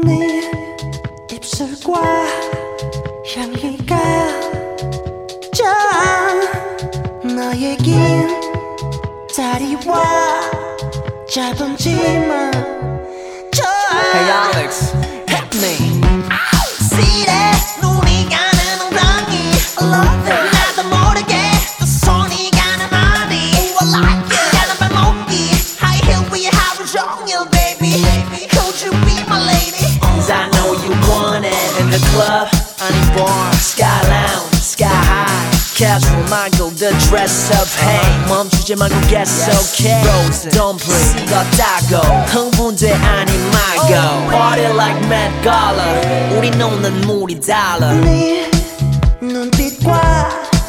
네 입술과 향기가 너에겐 다리와 짧은지만 Hey Alex, help me. See that 눈이 가는 엉덩이 I love it 나도 모르게 또 손이 가는 머리 I like it 가는 발목이 High heel 위에 하루 종일 baby Could you be my lady Cause I know you want it in the club, honey bar, sky lounge, sky high. Casual 말고 the dress up, hey. 멈추지 말고 guess okay. Rose, don't breathe, 식었다고 흥분돼 아니 말고. Party like Met Gala, 우리 노는 물이 달라. 네 눈빛과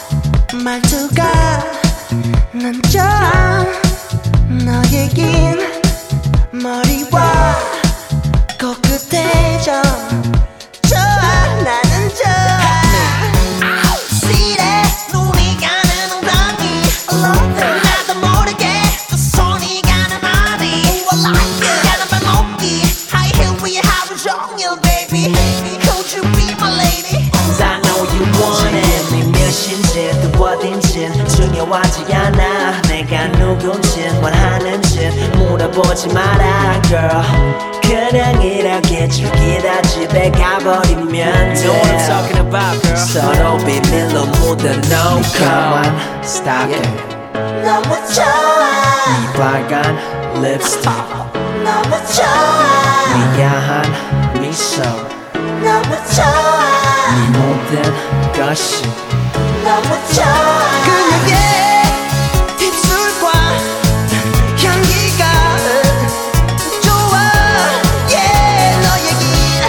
말투가 난저 너에겐 머리와 코끝에 좀 좋아 나는 좋아 See that 눈이 가는 엉덩이 I love it 나도 모르게 또 손이 가는 머리 I like it 가는 발목이 High heel 위에 하루 종일 baby Could you be my lady Cause I know you want it. 네 몇인지 또 어딘지 중요하지 않아. 내가 누군지 원하는지 물어보지 마라 girl. 그냥 이렇게 즐기다 집에 가버리면 돼. Know what I'm talking about girl. 서로 비밀로 묻어놓고 Come on, stop it. 너무 좋아 이 빨간 립스틱 너무 좋아 이 야한 미소 너무 좋아 이 모든 것이 너무 좋아 그녀의 입술과 향기가 좋아 yeah 너에게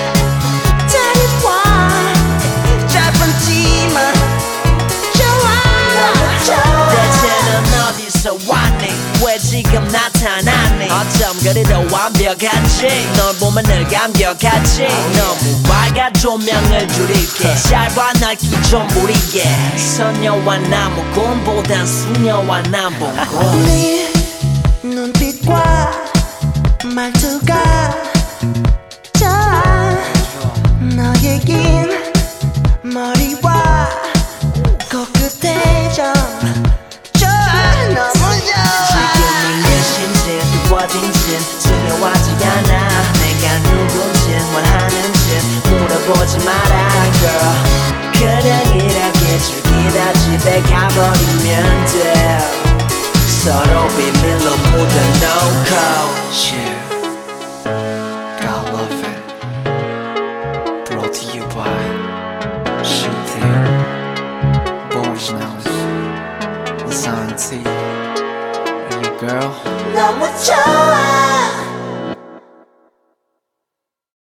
다리와 짧은지만 좋아 너무 좋아 대체는 어디서 왔니 왜 지금 나타났니 어쩜 그리도 완벽하지 널 보면 늘 감격하지 너무 밝아 조명을 줄일게 짧아 날기 좀 부리게 소녀와 나무꾼보단 수녀와 남봉꾼 네 눈빛과 말투가 너에겐 머리와 코끝에 좀 좋아 너무 좋아 지금이 몇인지 또 어딘지 중요하지 않아 내가 누군지 원하는지 물어보지 마라 girl 그냥 이렇게 즐기다 집에 가버리면 돼 서로 비밀로 묻어놓고 Yeah, God love it Brought to you by Shooting Boys Nose Santi And your girl 너무 좋아